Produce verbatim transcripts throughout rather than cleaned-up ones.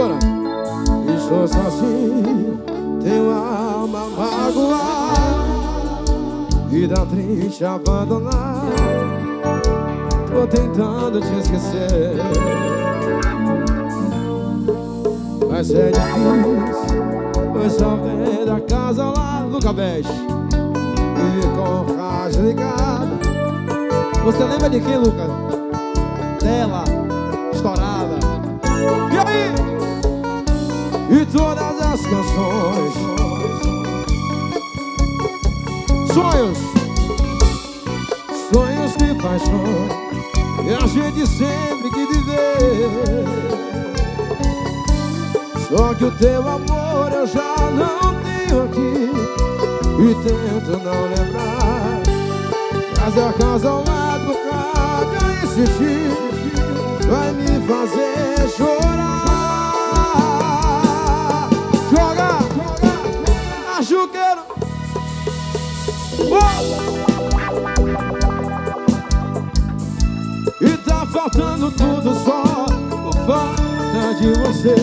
Segura. Estou sozinho, tenho a alma magoada, vida triste, abandonada. Tô tentando te esquecer, mas é difícil, pois só vem da casa lá no Cabete e com o rádio ligado. Você lembra de quem, Lucas? Dela, estourada. E aí? E todas as canções, sonhos, sonhos de paixão, e a gente sempre quis viver. Só que o teu amor eu já não tenho aqui, e tento não lembrar. Mas a casa ao lado cabe a insistir, vai me fazer chorar. Joga, machuqueiro. Oh! E tá faltando tudo só por falta de você.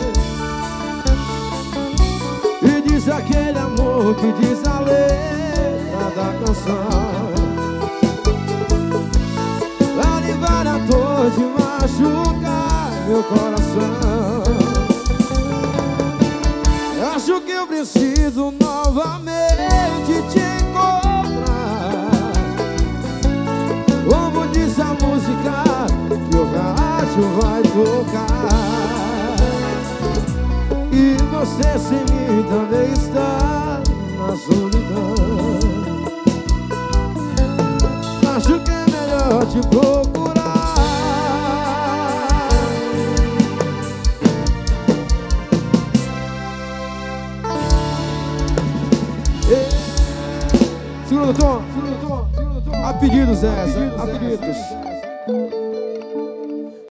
E diz aquele amor que diz a letra da canção, vai levar a dor de machucar meu coração. Acho que eu preciso novamente te encontrar. Como diz a música que o rádio vai tocar, e você sem mim também está na solidão. Acho que é melhor te procurar. Segura o tom, segura o tom, segura o tom. A pedidos essa, a pedidos.